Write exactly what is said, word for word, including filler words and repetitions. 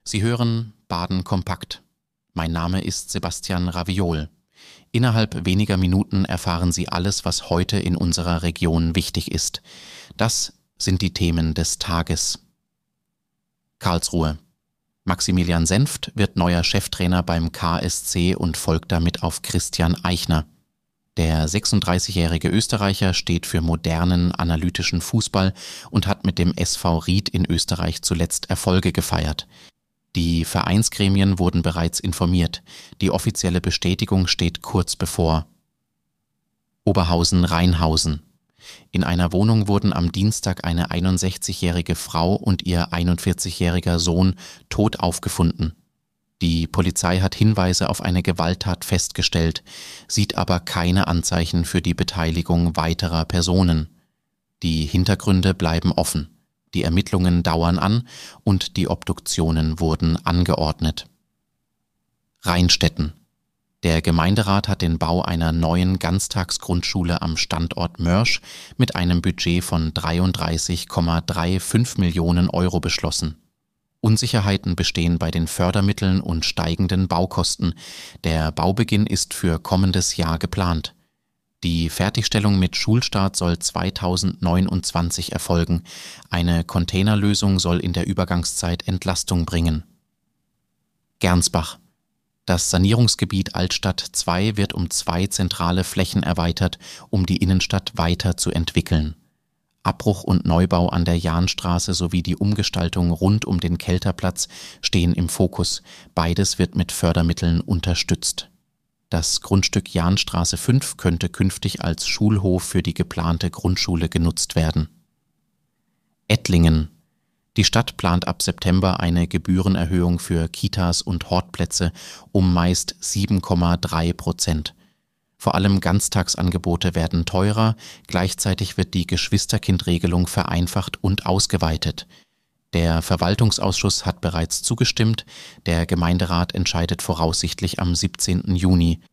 Sie hören Baden kompakt. Mein Name ist Sebastian Raviol. Innerhalb weniger Minuten erfahren Sie alles, was heute in unserer Region wichtig ist. Das sind die Themen des Tages. Karlsruhe. Maximilian Senft wird neuer Cheftrainer beim K S C und folgt damit auf Christian Eichner. Der sechsunddreißigjährige Österreicher steht für modernen, analytischen Fußball und hat mit dem S V Ried in Österreich zuletzt Erfolge gefeiert. Die Vereinsgremien wurden bereits informiert. Die offizielle Bestätigung steht kurz bevor. Oberhausen-Rheinhausen. In einer Wohnung wurden am Dienstag eine einundsechzigjährige Frau und ihr einundvierzigjähriger Sohn tot aufgefunden. Die Polizei hat Hinweise auf eine Gewalttat festgestellt, sieht aber keine Anzeichen für die Beteiligung weiterer Personen. Die Hintergründe bleiben offen. Die Ermittlungen dauern an und die Obduktionen wurden angeordnet. Rheinstetten. Der Gemeinderat hat den Bau einer neuen Ganztagsgrundschule am Standort Mörsch mit einem Budget von dreiunddreißig Komma fünfunddreißig Millionen Euro beschlossen. Unsicherheiten bestehen bei den Fördermitteln und steigenden Baukosten. Der Baubeginn ist für kommendes Jahr geplant. Die Fertigstellung mit Schulstart soll zweitausendneunundzwanzig erfolgen. Eine Containerlösung soll in der Übergangszeit Entlastung bringen. Gernsbach. Das Sanierungsgebiet Altstadt zwei wird um zwei zentrale Flächen erweitert, um die Innenstadt weiter zu entwickeln. Abbruch und Neubau an der Jahnstraße sowie die Umgestaltung rund um den Kelterplatz stehen im Fokus. Beides wird mit Fördermitteln unterstützt. Das Grundstück Jahnstraße fünf könnte künftig als Schulhof für die geplante Grundschule genutzt werden. Ettlingen. Die Stadt plant ab September eine Gebührenerhöhung für Kitas und Hortplätze um meist sieben Komma drei Prozent. Vor allem Ganztagsangebote werden teurer, gleichzeitig wird die Geschwisterkindregelung vereinfacht und ausgeweitet. Der Verwaltungsausschuss hat bereits zugestimmt, der Gemeinderat entscheidet voraussichtlich am siebzehnten Juni.